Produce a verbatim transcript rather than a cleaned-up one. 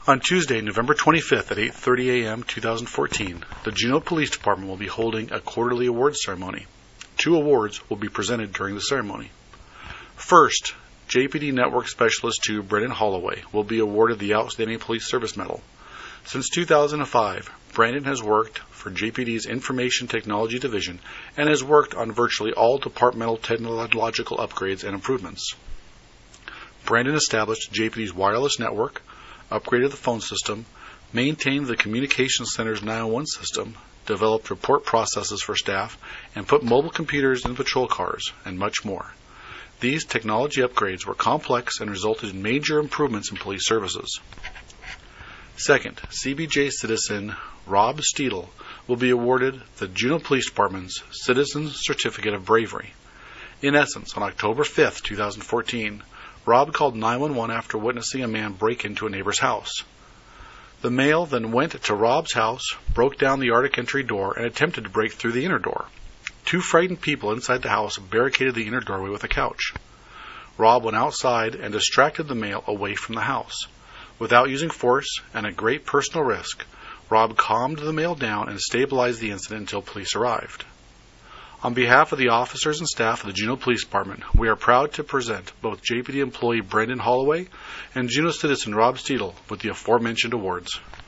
On Tuesday, November twenty-fifth at eight thirty a m two thousand fourteen, the Juneau Police Department will be holding a quarterly awards ceremony. Two awards will be presented during the ceremony. First, J P D Network Specialist two Brendan Holloway will be awarded the Outstanding Police Service Medal. Since two thousand five, Brandon has worked for J P D's Information Technology Division and has worked on virtually all departmental technological upgrades and improvements. Brandon established J P D's wireless network, upgraded the phone system, maintained the communications center's nine one one system, developed report processes for staff, and put mobile computers in patrol cars, and much more. These technology upgrades were complex and resulted in major improvements in police services. Second, C B J citizen Rob Steedle will be awarded the Juneau Police Department's Citizen's Certificate of Bravery. In essence, on October fifth, two thousand fourteen, Rob called nine one one after witnessing a man break into a neighbor's house. The male then went to Rob's house, broke down the Arctic entry door, and attempted to break through the inner door. Two frightened people inside the house barricaded the inner doorway with a couch. Rob went outside and distracted the male away from the house. Without using force and at great personal risk, Rob calmed the male down and stabilized the incident until police arrived. On behalf of the officers and staff of the Juneau Police Department, we are proud to present both J P D employee Brendan Holloway and Juneau citizen Rob Steedle with the aforementioned awards.